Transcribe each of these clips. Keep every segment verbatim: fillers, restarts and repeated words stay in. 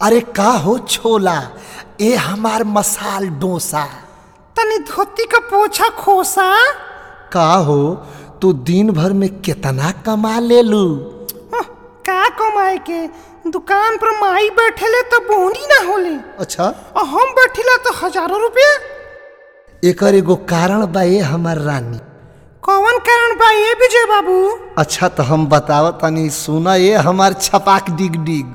अरे का हो छोला, ए हमार मसाल डोसा। तनी धोती का पोछा खोसा। का हो तू दिन भर में कितना कमा ले लू? का कमाए के, दुकान पर माई बैठेले तो बोनी ना होले। अच्छा, और हम बैठिला तो हजारों रुपया। एकर एगो कारण बा ए हमार रानी। कौन कारण बा ये विजय बाबू? अच्छा तो हम बताव तनी सुना ये हमार छपाक डिग डिग।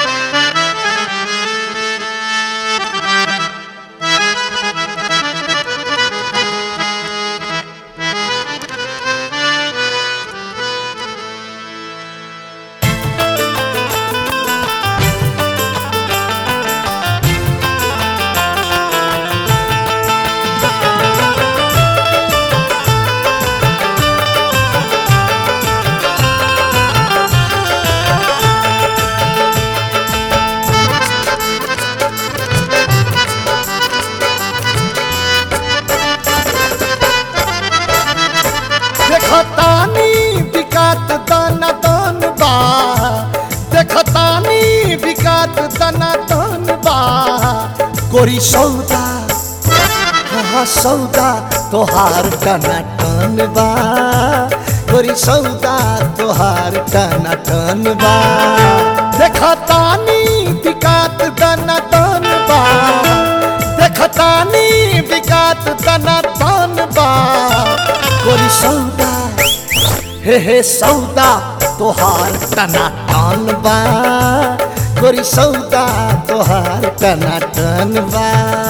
देखतानी विकात दाना दान बा, देखतानी विकात दाना दान बा। गोरी सौदा, हाँ सौदा तोहार टना टन बा। गोरी सौदा तोहार टना टन बा। देखतानी विकात दाना दान बा, देखतानी विकात दाना दान बा। गोरी सौदा, हे हे सौदा तोहार टना टन बा। गोरी सौदा तोहार टना टन बा।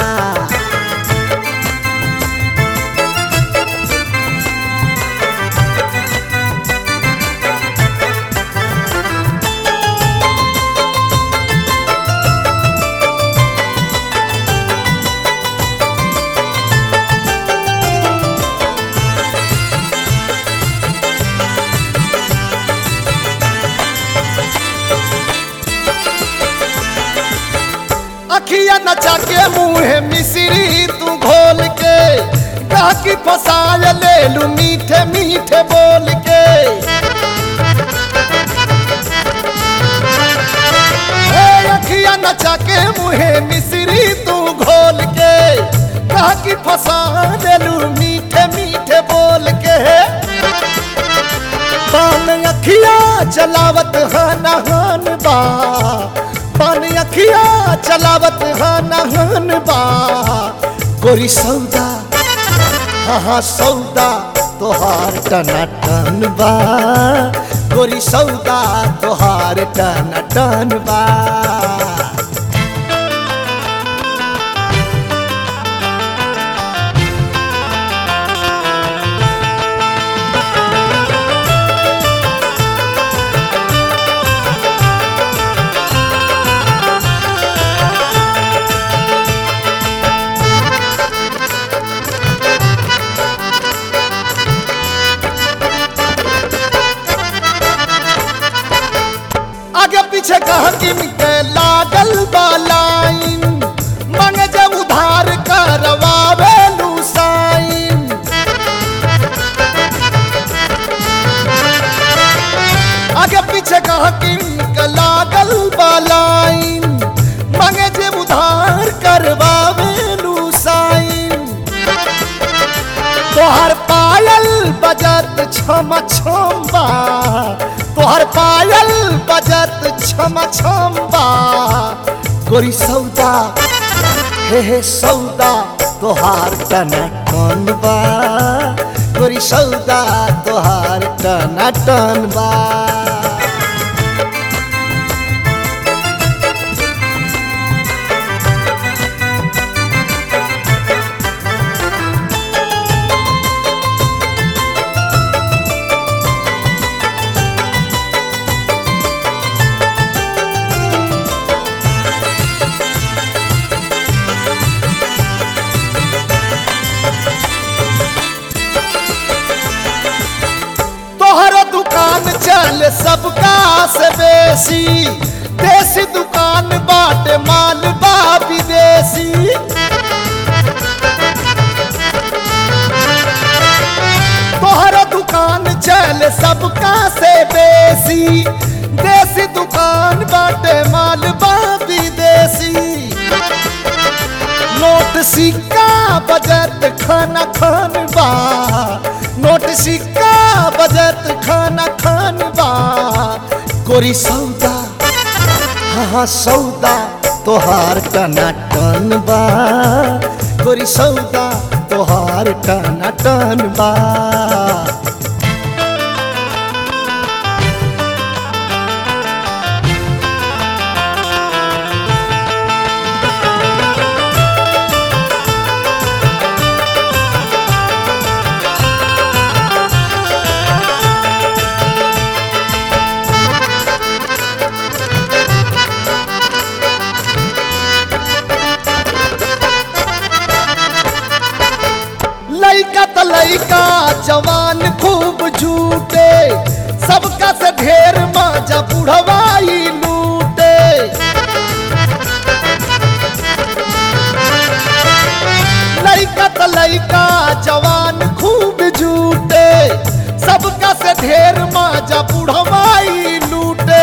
अखिया नचा के मुँह मिश्री तू घोल के, गाकी फसाय ले लू मीठे मीठे बोल के। अखिया नचा के मुँह मिश्री तू घोल के, गाकी फसा ले लू मीठे मीठे बोल के। पान अखिया चलावत हन हन बा, पान अखिया चलावत हन हन बा। गोरी सौदा, हाँ हाँ सौदा तोहार टना टन बा। गोरी सौदा तोहार टना टन बा। आगे पीछे कह कि मिटे लागल बा लाइन, मांगे जब उधार करवावे लू साइन। आगे पीछे कह कि मिटे लागल बा लाइन, मांगे जब उधार करवावे लू साइन। तोहर पायल बजत छम छम बा, तोहर पायल बजत छम छम बा। गोरी सौदा, हे हे सौदा तोहार टना टन बा। गोरी सौदा तोहार टना टन बा। चल सबका से बेसी, देसी दुकान बाटे माल बा विदेशी। तोहरा दुकान चल सबका से बेसी, देसी दुकान बाटे माल बा विदेशी। गोरी सौदा हाँ हाँ सौदा तोहार टनाटन बा गोरी सौदा तोहार टनाटन बा लइका त लइका जवान खूब झूठे सबका से ढेर माजा बुढ़वाई लूटे लइका त लइका जवान खूब झूठे सबका से ढेर माजा बुढ़वाई लूटे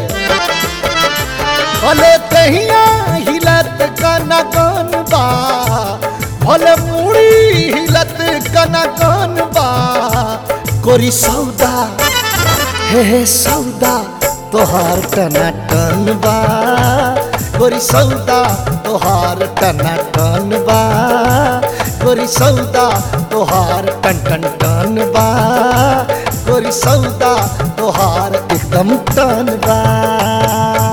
भले कहिया हिलत कना कन बा भले मुड़ी हिलत कना कन बा गोरी सौदा हे हे सौदा तोहार टनाटन बा गोरी सौदा तोहार टनाटन बा गोरी सौदा तोहार टन टन टन बा गोरी सौदा तोहार एकदम टन बा।